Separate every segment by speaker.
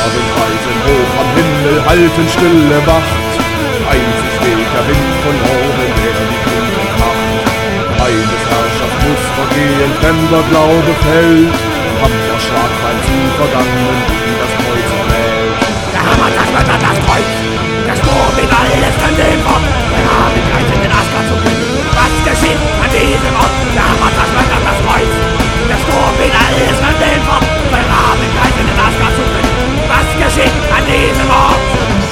Speaker 1: Rabenreisen hoch am Himmel halten stille Wacht. Einzig weht der Wind von Norden, der die Kunden macht. Eines Herrschers muss vergehen, fremder Glaube fällt. Hammerschlag beim zu Vergangenen, die das Kreuz erwählt.
Speaker 2: Der Hammer zerschmettert das Kreuz, der Sturm in alles kann dem Wort. Der Rabenreis in den Asgard zu bringen. Was geschieht an diesem Ort? Der Hammer zerschmettert das Kreuz, der Sturm in alles kann dem Wort. Der Rabenreis in den Asgard zu bringen. Was geschieht an diesem Ort?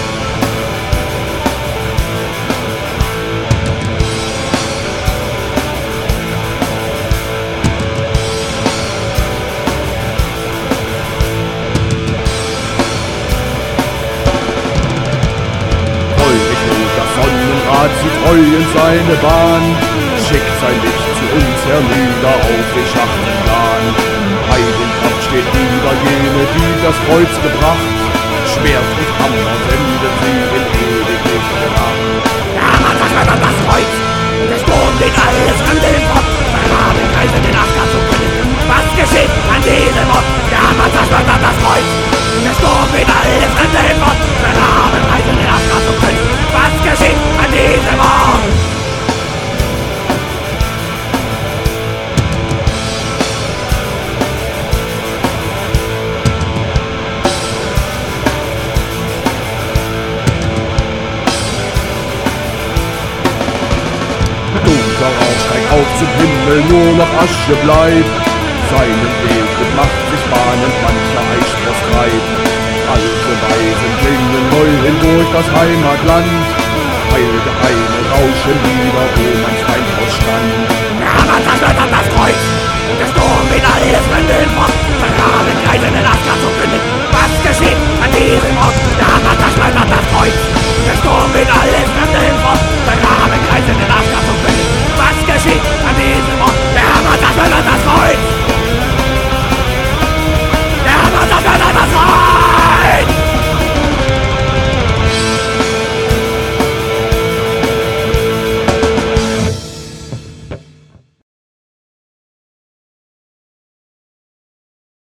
Speaker 1: Zieht treu in seine Bahn, schickt sein Licht zu uns hernieder auf den Schlachtenplan. Heidenkraft steht über jene, die das Kreuz gebracht. Schwert und Hammer senden sie in ewigliche Nacht.
Speaker 2: Der Hammer zerschmettert das Kreuz, der Sturm geht alles an den Ort. Der Rabenreis in den Asgard zu bringen. Was geschieht an diesem Ort? Der Hammer zerschmettert das Kreuz, der Sturm geht alles an den Ort. Der Rabenreis in den Asgard zu bringen. Was geschieht an diesem Ort?
Speaker 1: Dunkler Rauch steigt auf zum Himmel, nur noch Asche bleibt. Seinen Weg mit Macht sich bahnend mancher Eispross treibt. Alte Weisen klingen neu hindurch das Heimatland. Heilgeheime rauschen wieder, oh mein